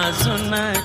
نازونه.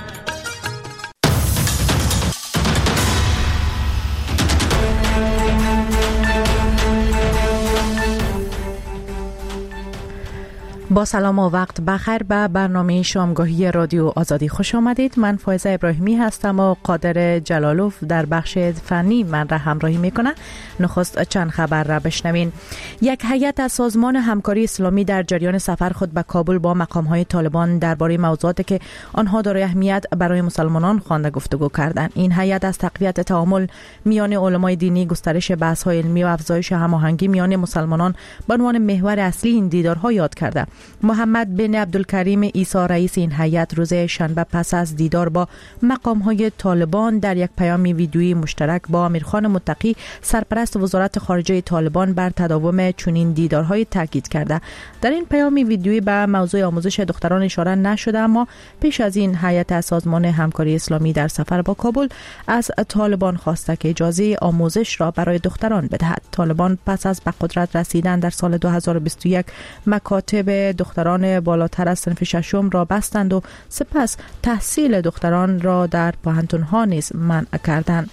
با سلام و وقت بخیر به برنامه شامگاهی رادیو آزادی خوش آمدید. من فایزه ابراهیمی هستم و قادر جلالوف در بخش فنی من را همراهی میکنه. نخست چند خبر را بشنوین. یک هیئت از سازمان همکاری اسلامی در جریان سفر خود به کابل با مقام‌های طالبان درباره موضوعاتی که آنها دارای اهمیت برای مسلمانان خوانده گفتگو کردند. این هیئت از تقویت تعامل میان علمای دینی، گسترش بحث‌های علمی و افزایش هماهنگی میان مسلمانان به عنوان محور اصلی این دیدارها یاد کرده. محمد بن عبدالکریم عیسی رئیس این هیئت روز شنبه پس از دیدار با مقام‌های طالبان در یک پیام ویدیویی مشترک با امیرخان متقی سرپرست وزارت خارجه طالبان بر تداوم چنین دیدارهای تاکید کرده. در این پیام ویدیویی به موضوع آموزش دختران اشاره نشده، اما پیش از این هیئت از سازمان همکاری اسلامی در سفر با کابل از طالبان خواسته که اجازه آموزش را برای دختران بدهد. طالبان پس از به قدرت رسیدن در سال 2021 مکاتب دختران بالاتر از صنف ششم را بستند و سپس تحصیل دختران را در پوهنتون‌ها نیز منع کردند.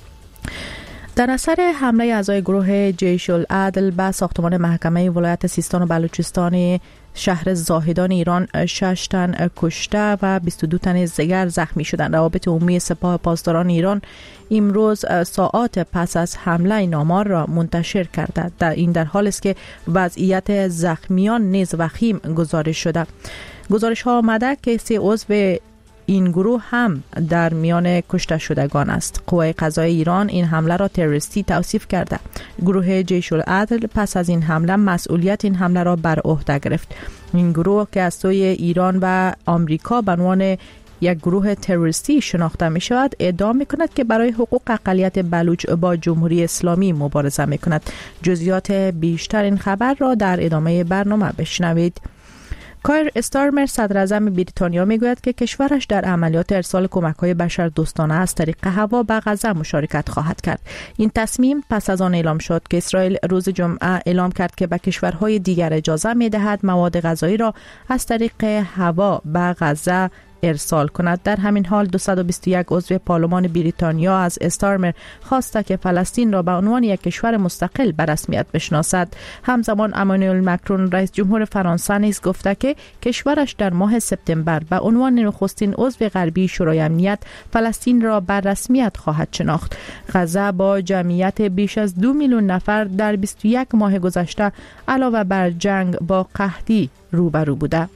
در اثر حمله اعضای گروه جیش العدل به ساختمان محکمه ولایت سیستان و بلوچستان شهر زاهدان ایران 6 تن کشته و 22 تن دیگر زخمی شدند. روابط عمومی سپاه پاسداران ایران امروز ساعات پس از حمله نامار را منتشر کرده. در حال است که وضعیت زخمیان نیز وخیم گزارش شده. گزارش ها آمده که 3 عضو این گروه هم در میان کشته شدگان است. قوای قضایی ایران این حمله را تروریستی توصیف کرده. گروه جیش العدل پس از این حمله مسئولیت این حمله را بر عهده گرفت. این گروه که از سوی ایران و آمریکا به عنوان یک گروه تروریستی شناخته می شود، ادعا می کند که برای حقوق اقلیت بلوچ با جمهوری اسلامی مبارزه می کند. جزئیات بیشتر این خبر را در ادامه برنامه بشنوید. کایر استارمر صدر اعظم بریتانیا میگوید که کشورش در عملیات ارسال کمک‌های بشردوستانه از طریق هوا به غزه مشارکت خواهد کرد. این تصمیم پس از آن اعلام شد که اسرائیل روز جمعه اعلام کرد که به کشورهای دیگر اجازه می‌دهد مواد غذایی را از طریق هوا به غزه ارسال کند. در همین حال 221 عضو پارلمان بریتانیا از استارمر خواسته که فلسطین را به عنوان یک کشور مستقل به رسمیت بشناسد. همزمان امانوئل مکرون رئیس جمهور فرانسه نیز گفته که کشورش در ماه سپتامبر به عنوان نخستین عضو غربی شورای امنیت فلسطین را به رسمیت خواهد شناخت. غزه با جمعیت بیش از 2 میلیون نفر در 21 ماه گذشته علاوه بر جنگ با قحطی روبرو بوده.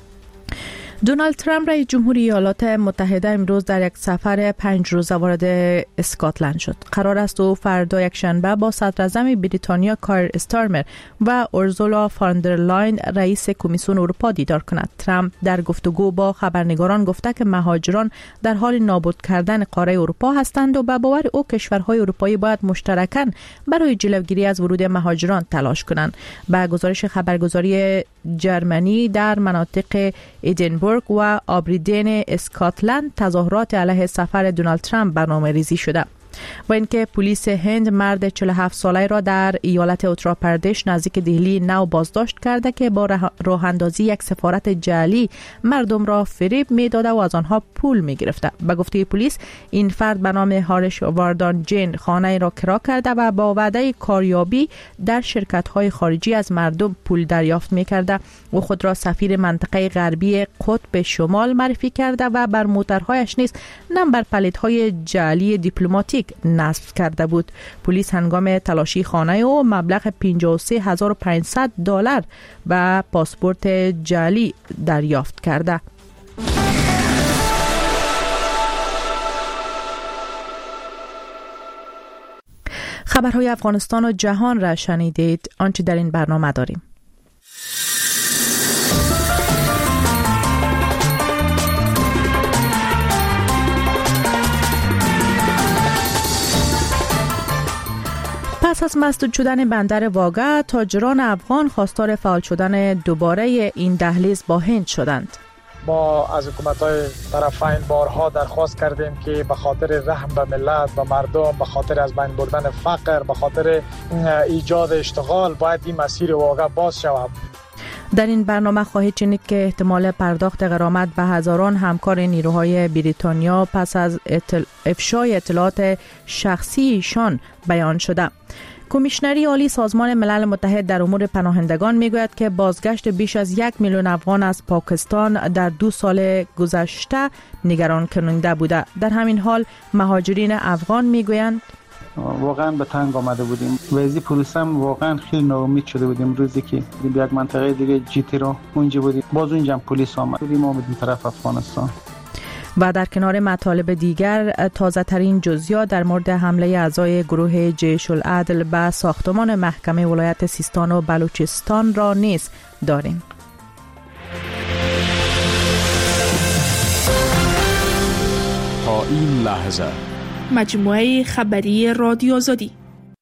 دونالد ترامپ رئیس جمهوری ایالات متحده امروز در یک سفر 5 روزه وارد اسکاتلند شد. قرار است او فردا یکشنبه با صدر اعظم بریتانیا کایر استارمر و اورسولا فاندرلاین رئیس کمیسیون اروپا دیدار کند. ترامپ در گفتگو با خبرنگاران گفته که مهاجران در حال نابود کردن قاره اروپا هستند و به باور او کشورهای اروپایی باید مشترکاً برای جلوگیری از ورود مهاجران تلاش کنند. به گزارش خبرگزاری جرمنی در مناطق ایدنبورگ و آبریدین اسکاتلند تظاهرات علیه سفر دونالد ترامپ برنامه‌ریزی شده. و اینکه پلیس هند مرد 47 ساله را در ایالت اتر پردیش نزدیک دهلی نو بازداشت کرده که با راه اندازی یک سفارت جعلی مردم را فریب میداده و از آنها پول میگرفته. به گفته پلیس این فرد به نام هارش واردان جین خانه را کرا کرده و با وعده کاریابی در شرکت‌های خارجی از مردم پول دریافت میکرده و خود را سفیر منطقه غربی قطب شمال معرفی کرده و بر موترهایش نیز نمبر پلیدهای جعلی دیپلماتیک نصب کرده بود. پلیس هنگام تلاشی خانه او مبلغ $53,500 و پاسپورت جعلی دریافت کرده. خبرهای افغانستان و جهان را شنیدید. آنچه در این برنامه داریم: پس از مسدود شدن بندر واگه، تاجران افغان خواستار فعال شدن دوباره این دهلیز با هند شدند. ما از حکومت‌های طرفین بارها درخواست کردیم که به خاطر رحم به ملت، به مردم، به خاطر از بین بردن فقر، به خاطر ایجاد اشتغال باید این مسیر واگه باز شود. در این برنامه خواهید شنید که احتمال پرداخت غرامت به هزاران همکار نیروهای بریتانیا پس از افشای اطلاعات شخصیشان بیان شده. کمیشنری عالی سازمان ملل متحد در امور پناهندگان میگوید که بازگشت بیش از 1 میلیون افغان از پاکستان در 2 سال گذشته نگران کننده بوده. در همین حال مهاجرین افغان میگویند واقعا به تنگ آمده بودیم و از این پروسه هم واقعا خیلی ناامید شده بودیم. روزی که یک منطقه دیگه جیتی رو اونجا بودیم، باز اونجا پلیس آمد بودیم آمدیم طرف افغانستان. و در کنار مطالب دیگر تازه ترین جزئیات در مورد حمله اعضای گروه جیش العدل به ساختمان محکمه ولایت سیستان و بلوچستان را نیز داریم. تا این لحظه مجموعه خبری رادیو آزادی.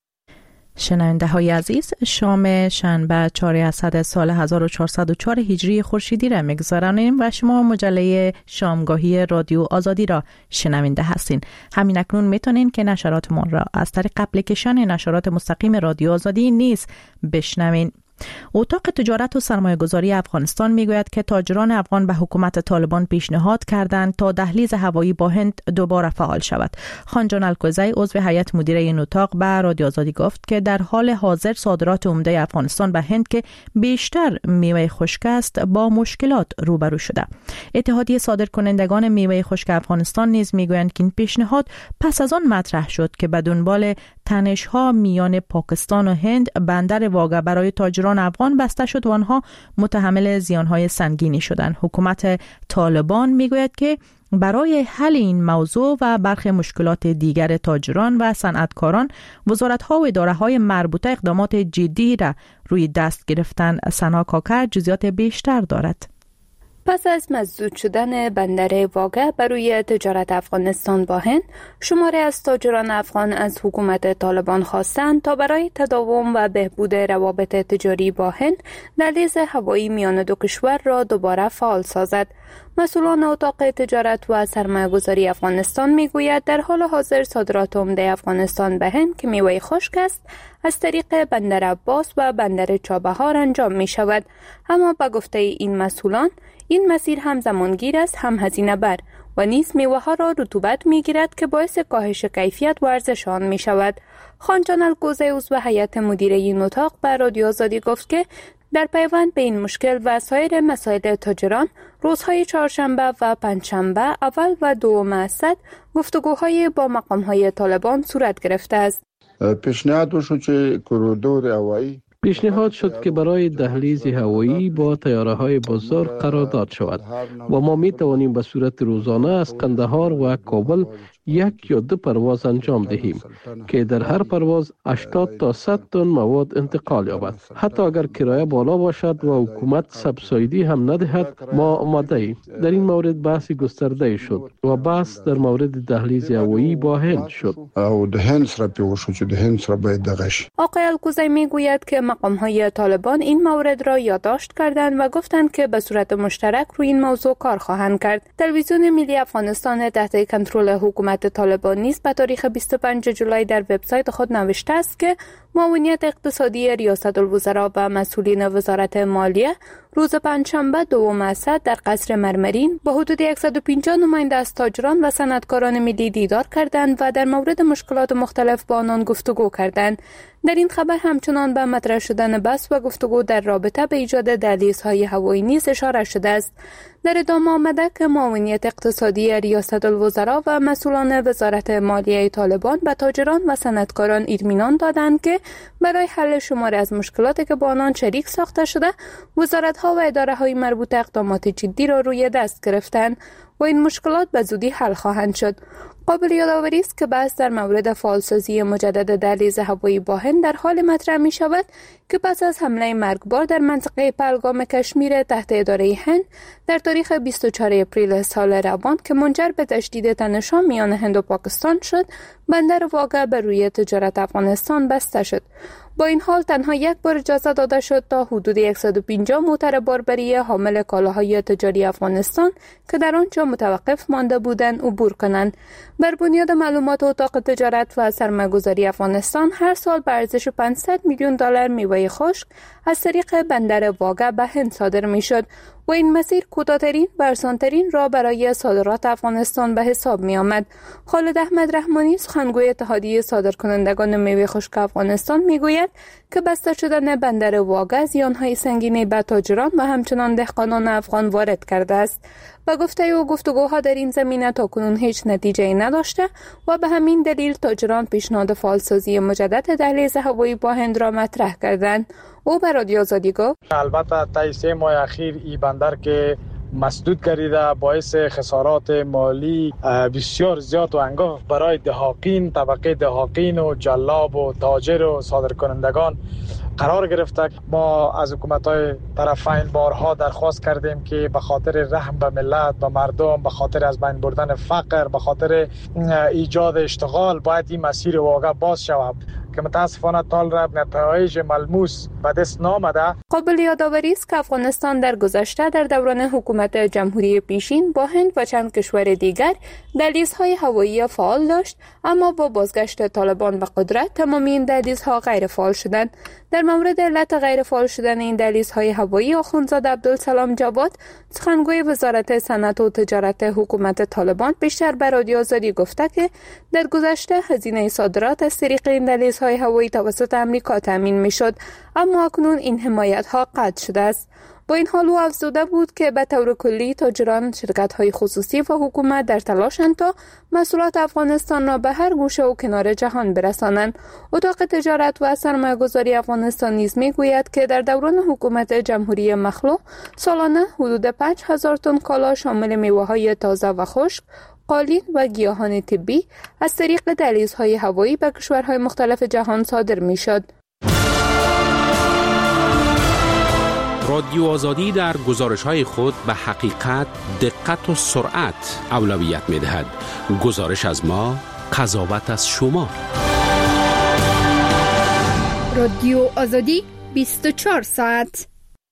شنونده های عزیز، شام شنبه 4 اسد سال 1404 هجری خورشیدی را میگذرانیم و شما مجله شامگاهی رادیو آزادی را شنونده هستین. همین اکنون میتونین که نشراتمان را از طریق اپلیکیشن نشرات مستقیم رادیو آزادی نیز بشنوین. اتاق تجارت و سرمایه گذاری افغانستان میگوید که تاجران افغان به حکومت طالبان پیشنهاد کردند تا دهلیز هوایی با هند دوباره فعال شود. خانجان الکوزی عضو هیئت مدیره این اتاق به رادیو آزادی گفت که در حال حاضر صادرات عمده افغانستان به هند که بیشتر میوه خشک است با مشکلات روبرو شده. اتحادیه صادرکنندگان میوه خشک افغانستان نیز میگویند که این پیشنهاد پس از آن مطرح شد که به دنبال تنش‌ها میان پاکستان و هند بندر واگه برای تاجران افغان بسته شد و آنها متحمل زیان‌های سنگینی شدند. حکومت طالبان میگوید که برای حل این موضوع و برخی مشکلات دیگر تاجران و صنعتکاران وزارت‌ها و اداره‌های مربوطه اقدامات جدی را روی دست گرفتن. سنا کاکر جزئیات بیشتر دارد. پس از مسدود شدن بندر واگه برای تجارت افغانستان با هند، شماری از تاجران افغان از حکومت طالبان خواستند تا برای تداوم و بهبود روابط تجاری با هند دهلیز هوایی میان دو کشور را دوباره فعال سازد. مسئولان اتاق تجارت و سرمایه‌گذاری افغانستان میگوید در حال حاضر صادرات عمده افغانستان به هند که میوه خشک است از طریق بندر عباس و بندر چابهار انجام می شود. اما به گفته این مسئولان این مسیر هم زمانگیر است هم هزینه بر و نیز میوه ها را رطوبت می گیرد که باعث کاهش کیفیت و ارزش آن می شود. خانجان الکوزی عضو هیئت مدیره این اتاق به رادیو آزادی گفت که در پیوند به این مشکل و سایر مسائل تاجران روزهای چهارشنبه و پنجشنبه اول و دوم اسد گفتگوهای با مقامهای طالبان صورت گرفته است. پیشنهاد شد که برای دهلیز هوایی با طیاره‌های بزرگ قرارداد شود و ما می توانیم به صورت روزانه از قندهار و کابل 1 یا 2 پرواز انجام دهیم که در هر پرواز 80 تا 100 تن مواد انتقال یابد. حتی اگر کرایه بالا باشد و حکومت سبسایدی هم ندهد، ما آماده ایم. در این مورد بحث گسترده شد و بحث در مورد دهلیز هوایی با هند شد. آقای الکوزی میگوید که مقام‌های طالبان این مورد را یادداشت کردند و گفتند که به صورت مشترک روی این موضوع کار خواهند کرد. تلویزیون ملی افغانستان تحت کنترل حکومت طالبان نیز به تاریخ 25 جولای در وبسایت خود نوشته است که معاونیت اقتصادی ریاست الوزراء و مسئولین وزارت مالیه روز پنجشنبه دوم اسد در قصر مرمرین با حدود 150 نماینده از تاجران و صنعتکاران ملی دیدار کردند و در مورد مشکلات مختلف با آنان گفتگو کردند. در این خبر همچنان به مطرح شدن بحث و گفتگو در رابطه به ایجاد دهلیزهای هوایی نیز اشاره شده است. در ادامه آمده که معاونیت اقتصادی ریاست الوزراء و مسئولان وزارت مالیه طالبان به تاجران و صنعتکاران اطمینان دادند که برای حل شماری از مشکلاتی که با آنان شریک ساخته شده، وزارت‌ها و اداره‌های مربوطه اقدامات جدی را روی دست گرفتند و این مشکلات به زودی حل خواهند شد. قابل یادآوری است که بحث در مورد فعالسازی مجدد دهلیز هوایی با هند در حال مطرح می شود که پس از حمله مرگبار در منطقه پهلگام کشمیر تحت اداره هند در تاریخ 24 اپریل سال روان که منجر به تشدید تنش‌ها میان هند و پاکستان شد، بندر واگه بر روی تجارت افغانستان بسته شد. با این حال تنها یک بار اجازه داده شد تا حدود 150 موتر باربری حامل کالاهای تجاری افغانستان که در آنجا متوقف مانده بودند عبور کنند. بر بنیاد معلومات اتاق تجارت و سرمایه‌گذاری افغانستان هر سال به ارزش 500 میلیون دلار میوه خشک از طریق بندر واگه به هند صادر میشد و این مسیر کوتاه‌ترین و آسان‌ترین راه برای صادرات افغانستان به حساب می آمد. خالد احمد رحمانی سخنگوی اتحادیه صادرکنندگان میوه خشک افغانستان میگوید که بسته شدن بندر واگه زیان‌های سنگینی به تاجران و همچنان دهقانان افغان وارد کرده است. و گفته او گفتگوها در این زمینه تاکنون هیچ نتیجه نداشته و به همین دلیل تاجران پیشنهاد فعالسازی مجدد دهلیز هوایی با هند را مطرح کردند. او به رادیو آزادی گفت البته تا 3 ماه اخیر این بندر که مسدود گردیده باعث خسارات مالی بسیار زیاد و انگاه برای دهاقین، طبقه دهاقین و جلاب و تاجر و صادرکنندگان قرار گرفته. ما از حکومت‌های طرفین بارها درخواست کردیم که به خاطر رحم به ملت، به مردم، به خاطر از بین بردن فقر، به خاطر ایجاد اشتغال باید این مسیر واقعا باز شود که متاسفانه طالب نتایج ملموس به دست نامده. قابل یادآوری است که افغانستان در گذشته در دوران حکومت جمهوری پیشین با هند و چند کشور دیگر دهلیزهای هوایی فعال داشت، اما با بازگشت طالبان به قدرت تمام این دهلیزها غیر فعال شدند. در مورد علت غیر فعال شدن این دهلیزهای هوایی آخوندزاده عبدالسلام جواد سخنگوی وزارت صنعت و تجارت حکومت طالبان بیشتر به رادیو آزادی گفته که در گذشته هزینه صادرات از طریق این دهلیزهای هوایی توسط امریکا تامین میشد، اما اکنون این حمایت ها قطع شده است. با این حال او افزوده بود که به طور کلی تاجران، شرکت‌های خصوصی و حکومت در تلاشند تا محصولات افغانستان را به هر گوشه و کنار جهان برسانند. اتاق تجارت و سرمایه‌گذاری افغانستان نیز می‌گوید که در دوران حکومت جمهوری مخلوع سالانه حدود 5000 تن کالا شامل میوه‌های تازه و خشک، قالین و گیاهان طبی از طریق دهلیزهای هوایی به کشورهای مختلف جهان صادر می‌شد. رادیو آزادی در گزارش‌های خود به حقیقت، دقت و سرعت اولویت می‌دهد. گزارش از ما، قضاوت از شما. رادیو آزادی 24 ساعت.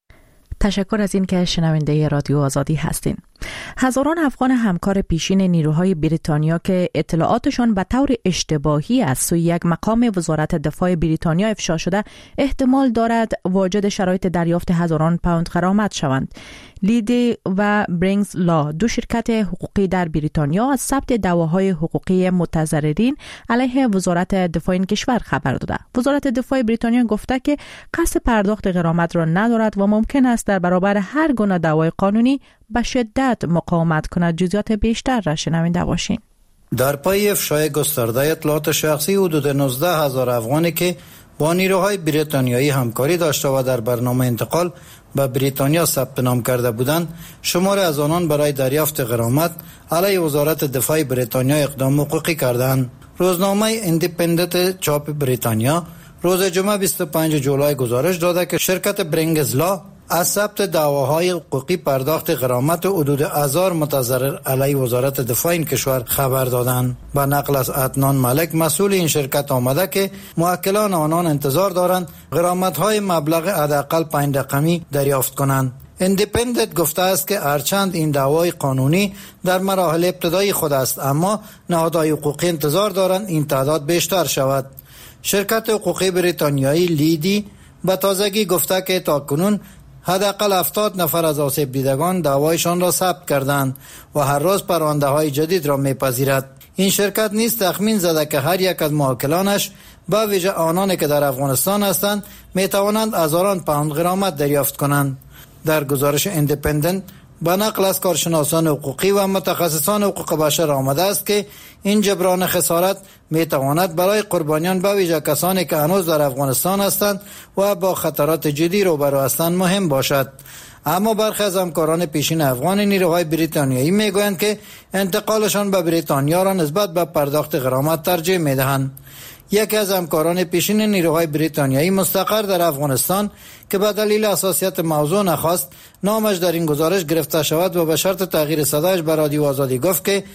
تشکر از این که شنونده رادیو آزادی هستین. هزاران افغان همکار پیشین نیروهای بریتانیا که اطلاعاتشان به طور اشتباهی از سوی یک مقام وزارت دفاع بریتانیا افشا شده احتمال دارد واجد شرایط دریافت هزاران پوند غرامت شوند. لیدی و برینگز لا، دو شرکت حقوقی در بریتانیا، از ثبت دعواهای حقوقی متضررین علیه وزارت دفاع این کشور خبر داده. وزارت دفاع بریتانیا گفته که قصد پرداخت غرامت را ندارد و ممکن است در برابر هر گونه دعوای قانونی به شدت مقاومت کند. جزئیات بیشتر را شنونده باشین. در پای افشای گسترده اطلاعات شخصی حدود 19,000 افغانی که با نیروهای بریتانیایی همکاری داشته و در برنامه انتقال به بریتانیا ثبت نام کرده بودند، شماری از آنان برای دریافت غرامت علیه وزارت دفاع بریتانیا اقدام حقوقی کردند. روزنامه ایندیپندنت چاپ بریتانیا روز جمعه 25 جولای گزارش داده که شرکت برینگز لا از ثبت دعواهای حقوقی پرداخت غرامت حدود 1000 متضرر علیه وزارت دفاع این کشور خبر دادند. با نقل از عدنان ملک، مسئول این شرکت، آمده که موکلان آنان انتظار دارند غرامت‌های مبلغ حداقل 5 رقمی دریافت کنند. ایندیپندنت گفته است که هرچند این دعوای قانونی در مراحل ابتدایی خود است، اما نهادهای حقوقی انتظار دارند این تعداد بیشتر شود. شرکت حقوقی بریتانیایی لیدی به تازگی گفته که تاکنون حداقل 70 نفر از آسیب دیدگان دعوایشان را ثبت کردند و هر روز پرونده‌های جدید را می‌پذیرد. این شرکت نیز تخمین زده که هر یک از موکلانش، به ویژه آنانی که در افغانستان هستند، می‌توانند هزاران پوند غرامت دریافت کنند. در گزارش ایندیپندنت با نقل از کارشناسان حقوقی و متخصصان حقوق بشر آمده است که این جبران خسارت میتواند برای قربانیان، به ویژه کسانی که هنوز در افغانستان هستند و با خطرات جدی روبرو هستند، مهم باشد. اما برخی از همکاران پیشین افغان نیروهای بریتانیایی میگویند که انتقالشان به بریتانیا را نسبت به پرداخت غرامت ترجیح میدهند. یکی از همکاران پیشین نیروهای بریتانیایی مستقر در افغانستان که به دلیل حساسیت موضوع نخواست نامش در این گزارش گرفته شود و به شرط تغییر صدایش به رادیو آزادی گفت که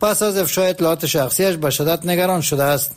پس از افشای اطلاعات شخصیش به شدت نگران شده است.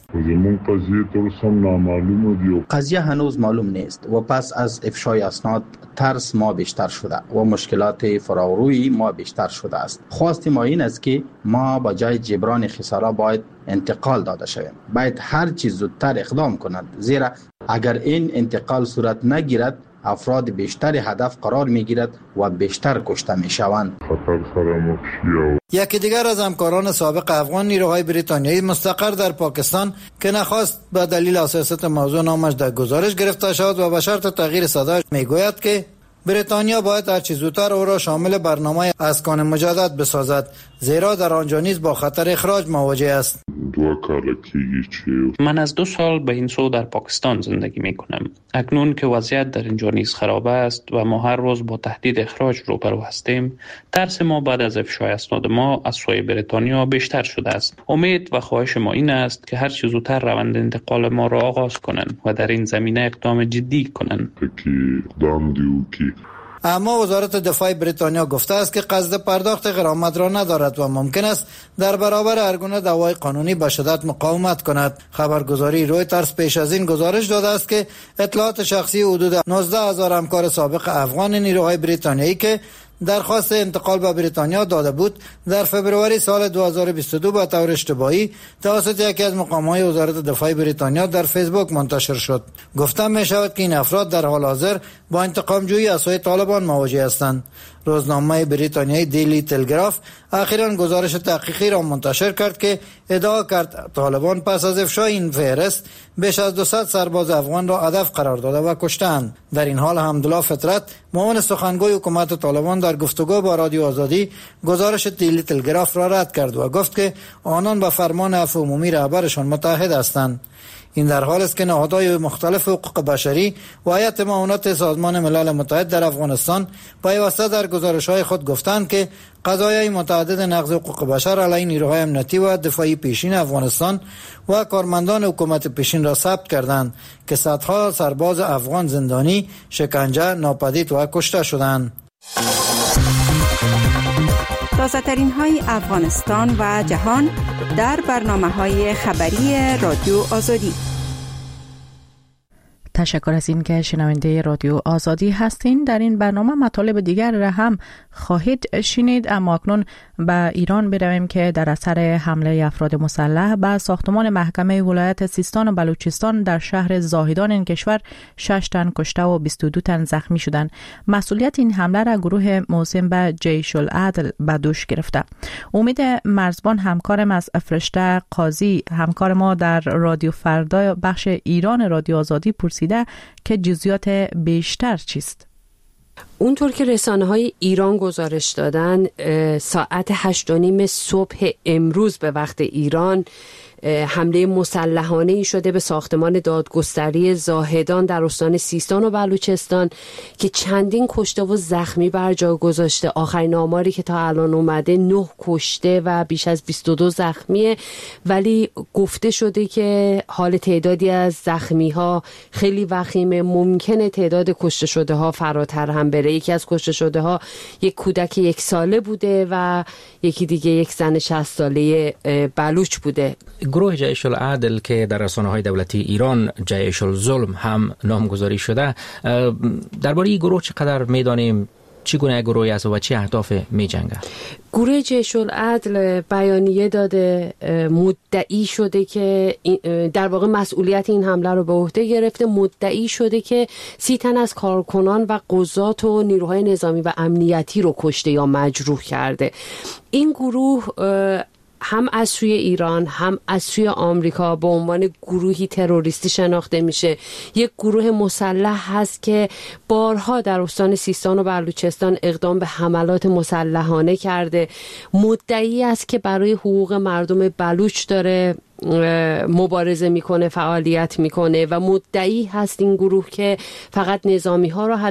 قضیه هنوز معلوم نیست و پس از افشای اسناد ترس ما بیشتر شده و مشکلات فراروی ما بیشتر شده است. خواست ما این است که ما با جای جبران خسارات باید انتقال داده شویم. باید هر چیز زودتر اقدام کنند، زیرا اگر این انتقال صورت نگیرد افراد بیشتر هدف قرار می گیرد و بیشتر کشته می شوند. یکی دیگر از همکاران سابق افغان نیروهای بریتانیایی مستقر در پاکستان که نخواست به دلیل حساسیت موضوع نامش در گزارش گرفته شد و به شرط تغییر صداش می گوید که بریتانیا باید هر چه زودتر او را شامل برنامه اسکان مجدد بسازد، زیرا در آنجا نیز با خطر اخراج مواجه است. من از 2 سال به این سو در پاکستان زندگی می کنم. اکنون که وضعیت در اینجا نیز خراب است و ما هر روز با تهدید اخراج روبرو هستیم، ترس ما بعد از افشای اسناد ما از سوی بریتانیا بیشتر شده است. امید و خواهش ما این است که هر چه زودتر روند انتقال ما را آغاز کنند و در این زمینه اقدام جدی کنند. اما وزارت دفاع بریتانیا گفته است که قصد پرداخت غرامت را ندارد و ممکن است در برابر هر گونه دعوای قانونی به شدت مقاومت کند. خبرگزاری رویترز پیش از این گزارش داده است که اطلاعات شخصی حدود 19,000 همکار سابق افغان نیروهای بریتانیایی که درخواست انتقال به بریتانیا داده بود در فبروری سال 2022 به طور اشتباهی توسط یکی از مقام‌های وزارت دفاع بریتانیا در فیسبوک منتشر شد. گفته می شود که این افراد در حال حاضر با انتقام جویی از سوی طالبان مواجه هستند. روزنامه بریتانیایی دیلی تلگراف اخیراً گزارش تحقیقی را منتشر کرد که ادعا کرد طالبان پس از افشای این فهرست بیش از 200 سرباز افغان را هدف قرار داده و کشتند. در این حال حمدالله فطرت معاون سخنگوی حکومت طالبان در گفتگو با رادیو آزادی گزارش دیلی تلگراف را رد کرد و گفت که آنان به فرمان عفو عمومی رهبرشان متحد هستند. این در حال است که نهادهای مختلف حقوق بشری و هیئت معاونت سازمان ملل متحد در افغانستان پیوسته در گزارش‌های خود گفتند که قضایای متعدد نقض حقوق بشر علیه نیروهای امنیتی و دفاعی پیشین افغانستان و کارمندان حکومت پیشین را ثبت کردند که صدها سرباز افغان زندانی، شکنجه، ناپدید و کشته شدند. تازه‌ترین های افغانستان و جهان در برنامه‌های خبری رادیو آزادی. تشکر از این که شنونده رادیو آزادی هستین. در این برنامه مطالب دیگر را هم خواهید شنید، اما اکنون به ایران برویم که در اثر حمله افراد مسلح به ساختمان محکمه ولایت سیستان و بلوچستان در شهر زاهدان این کشور 6 تن کشته و 22 تن زخمی شدند. مسئولیت این حمله را گروه موسم به جیش العدل به دوش گرفته. امید مرزبان همکارم از فرشته قاضی همکار ما در رادیو فردا بخش ایران رادیو آزادی پرسیده که جزئیات بیشتر چیست؟ اونطور که رسانه‌های ایران گزارش دادن ساعت 8:30 صبح امروز به وقت ایران حمله مسلحانه‌ای شده به ساختمان دادگستری زاهدان در استان سیستان و بلوچستان که چندین کشته و زخمی بر جا گذاشته. آخرین آماری که تا الان اومده 9 کشته و بیش از 22 زخمیه، ولی گفته شده که حال تعدادی از زخمی‌ها خیلی وخیمه. ممکنه تعداد کشته شده ها فراتر هم بره. یکی از کشته شده ها یک کودک 1 ساله بوده و یکی دیگه یک زن 60 ساله بلوچ بوده. گروه جیش العدل که در رسانه‌های دولتی ایران جیش الظلم هم نامگذاری شده، درباره این گروه چقدر می‌دانیم؟ چگونه گروهی است و چه اهداف می‌جنگه؟ گروه جیش العدل بیانیه داده، مدعی شده که در واقع مسئولیت این حمله رو به عهده گرفته. مدعی شده که 30 تن از کارکنان و قضات و نیروهای نظامی و امنیتی رو کشته یا مجروح کرده. این گروه هم از سوی ایران هم از سوی آمریکا به عنوان گروهی تروریستی شناخته میشه. یک گروه مسلح هست که بارها در استان سیستان و بلوچستان اقدام به حملات مسلحانه کرده. مدعی است که برای حقوق مردم بلوچ داره مبارزه میکنه، فعالیت میکنه و مدعی هست این گروه که فقط نظامی ها را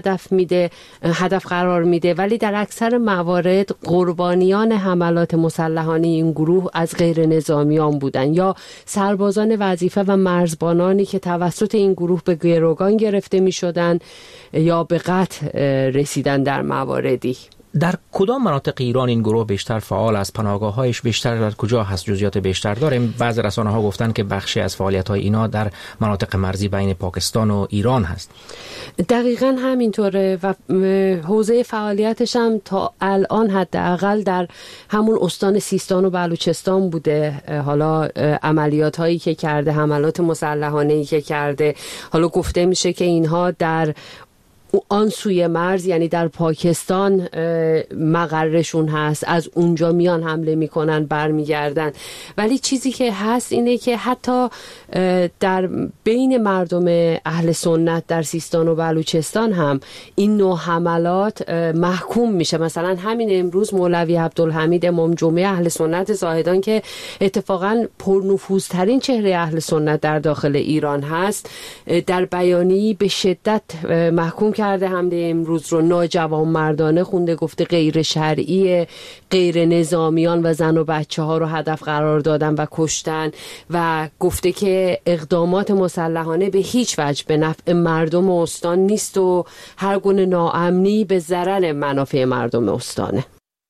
هدف قرار میده، ولی در اکثر موارد قربانیان حملات مسلحانه این گروه از غیر نظامیان بودن یا سربازان وظیفه و مرزبانانی که توسط این گروه به گروگان گرفته میشدن یا به قتل رسیدن در مواردی. در کدام مناطق ایران این گروه بیشتر فعال است؟ پناهگاه‌هایش بیشتر در کجا هست؟ جزئیات بیشتر داریم. بعضی رسانه‌ها گفتن که بخشی از فعالیت‌های اینا در مناطق مرزی بین پاکستان و ایران هست. دقیقاً همینطوره و حوزه فعالیتش هم تا الان حداقل در همون استان سیستان و بلوچستان بوده. حالا عملیات‌هایی که کرده، حملات مسلحانه‌ای که کرده، حالا گفته میشه که اینها در آن سوی مرز یعنی در پاکستان مقرشون هست، از اونجا میان حمله میکنن برمیگردن. ولی چیزی که هست اینه که حتی در بین مردم اهل سنت در سیستان و بلوچستان هم این نوع حملات محکوم میشه. مثلا همین امروز مولوی عبدالحمید امام جمعه اهل سنت زاهدان که اتفاقا پرنفوذترین چهره اهل سنت در داخل ایران هست، در بیانیه‌ای به شدت محکوم کرده حمله امروز رو، ناجوانمردانه خونده، گفته غیر شرعی، غیر نظامیان و زن و بچه ها رو هدف قرار دادن و کشتن و گفته که اقدامات مسلحانه به هیچ وجه به نفع مردم استان نیست و هر گونه ناامنی به ضرر منافع مردم استانه.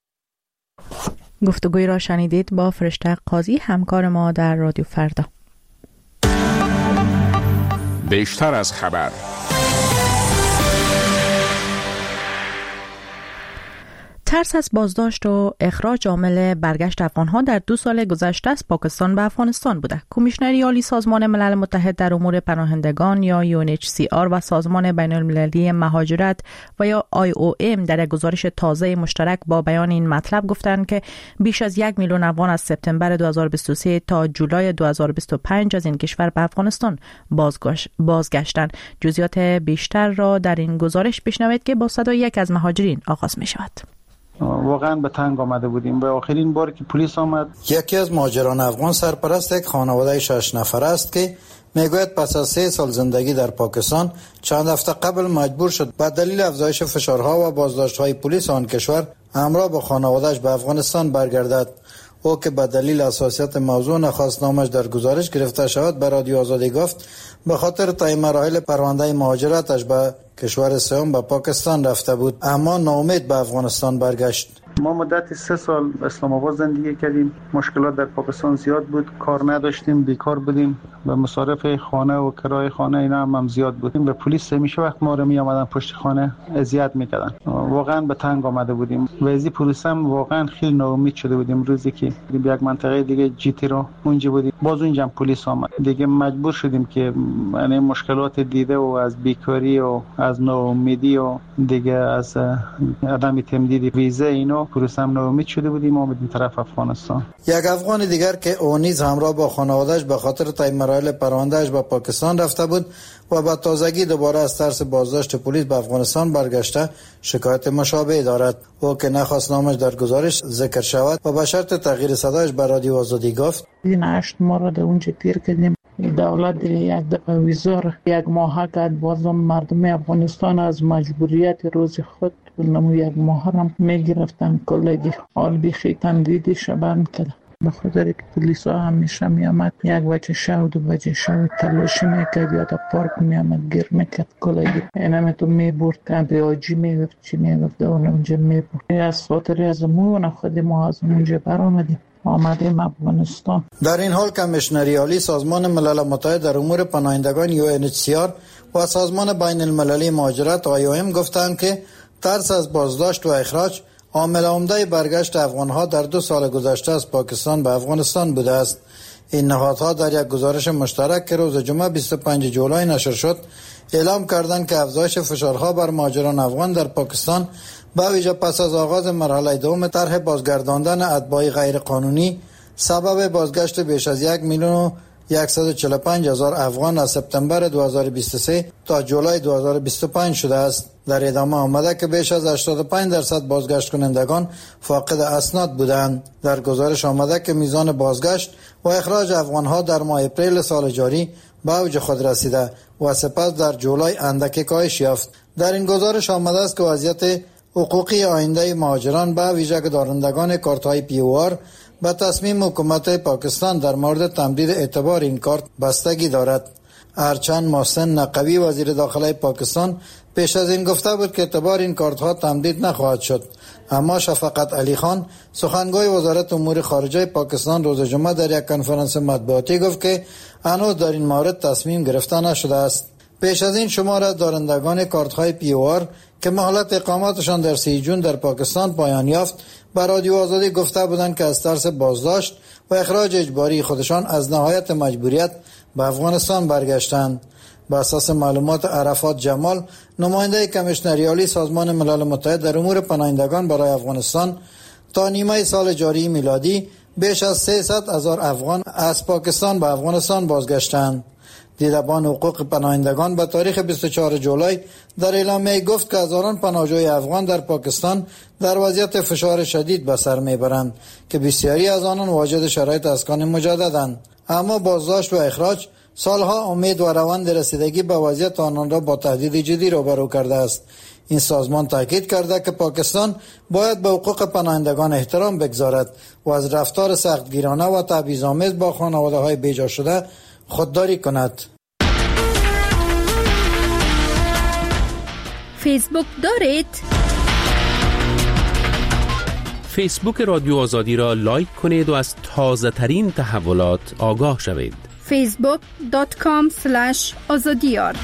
گفتگوی را شنیدید با فرشته قاضی، همکار ما در رادیو فردا. بیشتر از خبر. ترس از بازداشت و اخراج عامل برگشت افغان‌ها در 2 سال گذشته از پاکستان به افغانستان بوده. کمیشنری عالی سازمان ملل متحد در امور پناهندگان یا UNHCR و سازمان بین‌المللی مهاجرت و یا IOM در یک گزارش تازه مشترک با بیان این مطلب گفتند که بیش از 1 میلیون افغان از سپتامبر 2023 تا جولای 2025 از این کشور به افغانستان بازگشتند. جزئیات بیشتر را در این گزارش بشنوید که با صدای یک از مهاجرین آغاز می شود. واقعا به تنگ آمده بودیم. به آخرین بار که پلیس آمد، یکی از مهاجران افغان سرپرست یک خانواده 6 نفر است که میگوید پس از 3 سال زندگی در پاکستان چند هفته قبل مجبور شد به دلیل افزایش فشارها و بازداشت‌های پلیس آن کشور همراه با خانواده‌اش به افغانستان برگردد. او که به دلیل حساسیت موضوع نخواست نامش در گزارش گرفته شود به رادیو آزادی گفت به خاطر طی مراحل پرونده مهاجرتش به کشور سوم به پاکستان رفته بود، اما ناامید به افغانستان برگشت. ما مدت 3 سال اسلام آباد زندگی کردیم. مشکلات در پاکستان زیاد بود، کار نداشتیم، بیکار بودیم و مصارف خانه و کرایه خانه اینا هم زیاد بودیم و پلیس همیشه وقت ما رو می آمدن پشت خانه اذیت میکردن. واقعا به تنگ آمده بودیم. وضعی پلیس هم واقعا خیلی ناامید شده بودیم. روزی که یک منطقه دیگه جیتی رو اونجا بودیم، باز اونجا پلیس آمد دیگه، مجبور شدیم که یعنی مشکلات دیده و از بیکاری و از ناامیدی و دیگه از عدم تمدید ویزا اینا پلیس هم ناامید شده بودیم و به طرف افغانستان. یک افغان دیگر که او نیز همراه با خانواده‌اش به خاطر طی مراحل پرونده‌اش به پاکستان رفته بود و با تازگی دوباره از ترس بازداشت پلیس به افغانستان برگشته شکایت مشابه دارد. او که نخواست نامش در گزارش ذکر شود و به شرط تغییر صدایش به رادیو آزادی گفت: این 8 ماه را در اونجا تیر کردیم. دولت یک دفعه ویزا 1 ماه کرد، بازم مردم افغانستان از مجبوریت روز خود نمو 1 ماه هم میگرفتن. کلگی حال بیخی تمدیدی شبن کرد. به خاطر که پلیس ها همیشه میامد 1 بجه شب 2 بجه شب تلاشی میکرد یا در پارک میامد گیر میکرد. کلگی اینم تو میبرد کمپی آجی میگفت چی میگفت اونجا میبرد. از خاطر از مون خود ما از اونجا برآمدیم آمدیم افغانستان. در این حال کمیشنری عالی سازمان ملل متحد در امور پناهندگان UNHCR و سازمان بین المللی مهاجرت IOM گفتند که ترس از بازداشت و اخراج عامل عمده برگشت افغانها در 2 سال گذشته از پاکستان به افغانستان بوده است. این نهادها در یک گزارش مشترک که روز جمعه 25 جولای نشر شد اعلام کردند که افزایش فشارها بر مهاجران افغان در پاکستان به ویژه پس از آغاز مرحله دوم طرح بازگرداندن اتباع غیر قانونی سبب بازگشت بیش از 1,145,000 افغان از سپتامبر 2023 تا جولای 2025 شده است. در ادامه آمده که بیش از 85% بازگشت کنندگان فاقد اسناد بودند. در گزارش آمده که میزان بازگشت و اخراج افغانها در ماه اپریل سال جاری به اوج خود رسیده و سپس در جولای اندکی کاهش یافت. در این گزارش آمده است که وضعیت حقوقی آینده مهاجران به ویژه دارندگان کارت‌های POR به تصمیم حکومت پاکستان در مورد تمدید اعتبار این کارت بستگی دارد. هرچند محسن نقوی وزیر داخله پاکستان پیش از این گفته بود که اعتبار این کارت ها تمدید نخواهد شد. اما شفقت علی خان سخنگوی وزارت امور خارجه پاکستان روز جمعه در یک کنفرانس مطبوعاتی گفت که هنوز در این مورد تصمیم گرفته نشده است. پیش از این شمار از دارندگان کارت‌های POR که مهلت اقامتشان در 3 جون در پاکستان پایان یافت به رادیو آزادی گفته بودند که از ترس بازداشت و اخراج اجباری خودشان از نهایت مجبوریت به افغانستان برگشتند. به اساس معلومات عرفات جمال، نماینده کمیشنری عالی سازمان ملل متحد در امور پناهندگان برای افغانستان، تا نیمه سال جاری میلادی بیش از 300,000 افغان از پاکستان به افغانستان بازگشتند. دیدبان حقوق پناهندگان به تاریخ 24 جولای در اعلامیه گفت که هزاران پناهجوی افغان در پاکستان در وضعیت فشار شدید به سر میبرند که بسیاری از آنان واجد شرایط اسکان مجددند. اما بازداشت و اخراج سالها امید و روند رسیدگی به وضعیت آنان را با تهدید جدی روبرو کرده است. این سازمان تاکید کرده که پاکستان باید به حقوق پناهندگان احترام بگذارد و از رفتار سختگیرانه و تبعیض‌آمیز با خانواده‌های بیجا شده خودداری کند. فیسبوک دارید؟ فیسبوک رادیو آزادی را لایک کنید و از تازه ترین تحولات آگاه شوید. facebook.com/azadiyar.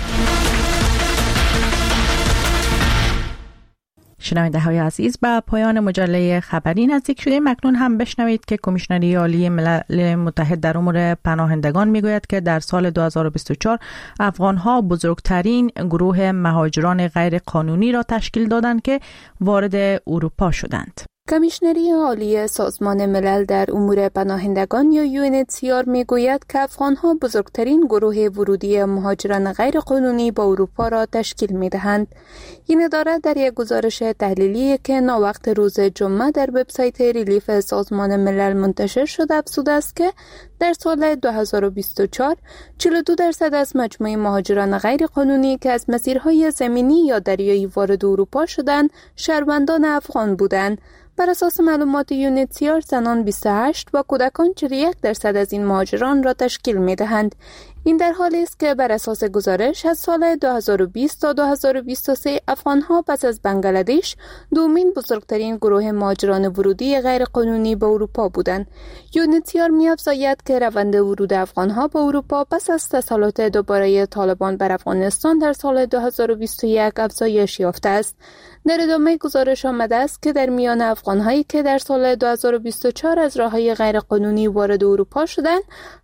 شنونده های عزیز، به پایان مجله خبری نزدیک شدیم. اکنون هم بشنوید که کمیشنری عالی ملل متحد در امور پناهندگان میگوید که در سال 2024 افغان‌ها بزرگترین گروه مهاجران غیر قانونی را تشکیل دادند که وارد اروپا شدند. کمیشنری عالی سازمان ملل در امور پناهندگان یا UNHCR میگوید که افغان‌ها بزرگترین گروه ورودی مهاجران غیر قانونی با اروپا را تشکیل می‌دهند. این اداره در یک گزارش تحلیلی که ناوقت روز جمعه در وبسایت ریلیف سازمان ملل منتشر شده افزوده است که در سال 2024 42% از مجموع مهاجران غیر قانونی که از مسیرهای زمینی یا دریایی وارد اروپا شدند شهروندان افغان بودند. بر اساس معلومات UNHCR زنان 28 و کودکان 41% از این مهاجران را تشکیل می‌دهند. این در حالی است که بر اساس گزارش از سال 2020 تا 2023 افغان‌ها پس از بنگلادش دومین بزرگترین گروه مهاجران ورودی غیر قانونی به اروپا بودند. UNHCR می‌افزاید که روند ورود افغان‌ها به اروپا پس از تسلط دوباره طالبان بر افغانستان در سال 2021 افزایش یافته است. در ادامه گزارش آمده است که در میان افغان‌هایی که در سال 2024 از راه‌های غیرقانونی وارد اروپا شدند،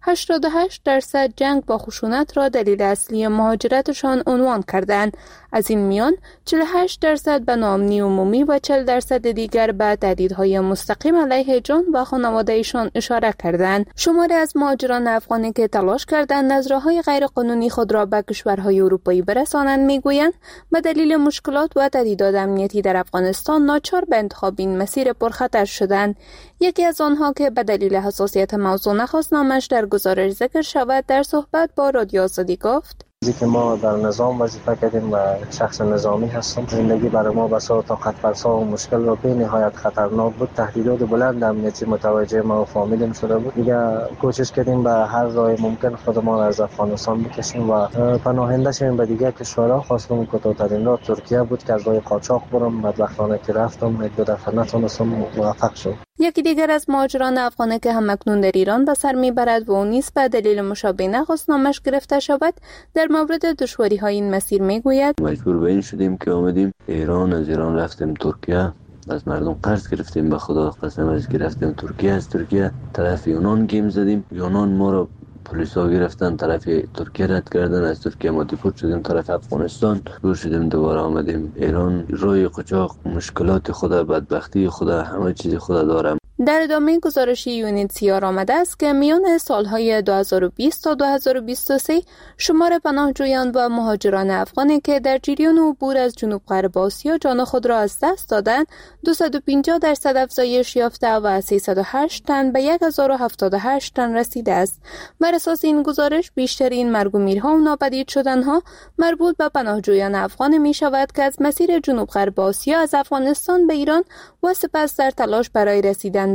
88% جنگ با خشونت را دلیل اصلی مهاجرتشان عنوان کردند. از این میان 48% به ناامنی عمومی و 40% دیگر به تهدیدهای مستقیم علیه جان و خانواده‌شان اشاره کردند. شماری از مهاجران افغانی که تلاش کردند از راه‌های غیرقانونی خود را به کشورهای اروپایی برسانند میگویند به دلیل مشکلات و تهدیدات امنیتی در افغانستان ناچار به انتخاب این مسیر پرخطر شدند. یکی از آنها که به دلیل حساسیت موضوع نخواست نامش در گزارش ذکر شود در صحبت با رادیو آزادی گفت: که ما در نظام وظیفه کردیم و شخص نظامی هستم. زندگی برای ما بسیار طاقت فرسا و مشکل و به نهایت خطرناک بود. تهدیدات بلند امنیتی متوجه ما و فامیلم شده بود. دیگه کوشش کردیم به هر راه ممکن خودمان از افغانستان بکشیم و پناهنده شویم به دیگر کشورها. خواستم کوتاه‌ترین راه ترکیه بود که از راه قاچاق برم. بدبختانه که رفتم یک دو دفعه نتونستم موفق شدم. یکی دیگر از مهاجران افغانی که همکنون در ایران به سر میبرد و اون نیز به دلیل مشابه نخواست نامش گرفته شود در مورد دشواری‌های این مسیر میگوید: مجبور به این شدیم که آمدیم ایران، از ایران رفتیم ترکیه، از مردم قرض گرفتیم، به خدا قسم از گرفتیم ترکیه، از ترکیه طرف یونان گیم زدیم، یونان ما رو پلیسا گرفتن، طرف ترکیه رد کردن، از ترکیه ما دیپورت شدیم طرف افغانستان، دور شدیم دوباره آمدیم ایران. روی قاچاق مشکلات خدا، بدبختی خدا، همه چیز خدا دارم. در ادامه گزارش UNHCR آمده است که میان سالهای 2020 تا 2023 شمار پناهجویان و مهاجران افغانی که در جریان عبور از جنوب غرب آسیا جان خود را از دست دادند 250% افزایش یافته و 308 تن به 1078 تن رسیده است. بر اساس این گزارش بیشترین مرگ و میرها و ناپدید شدنها مربوط به پناهجویان افغان می شود که از مسیر جنوب غرب آسیا از افغانستان به ایران و سپس در تلاش برای رسیدن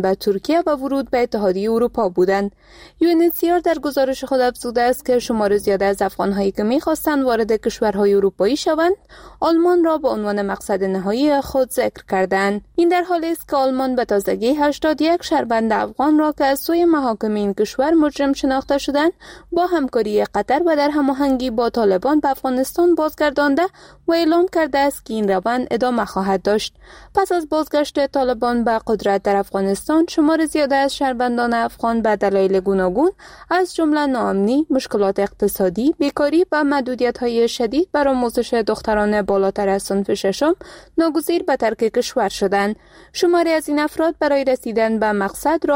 رفتن به ترکیه و ورود به اتحادیه اروپا بودند. UNHCR در گزارش خود افزوده است که شمار زیاد از افغان‌هایی که می‌خواستند وارد کشورهای اروپایی شوند، آلمان را به عنوان مقصد نهایی خود ذکر کردند. این در حالی است که آلمان به تازگی 81 شهروند افغان را که از سوی محاکم این کشور مجرم شناخته شدند، با همکاری قطر و در هماهنگی با طالبان به افغانستان بازگردانده و اعلام کرده است که این روند ادامه خواهد داشت. پس از بازگشت طالبان به قدرت در افغانستان، شمار زیاد از شهروندان افغان به دلایل گوناگون از جمله ناامنی، مشکلات اقتصادی، بیکاری و محدودیت‌های شدید بر آموزش دختران بالاتر از صنف ششم ناگزیر به ترک کشور شدند. شماری از این افراد برای رسیدن به مقصد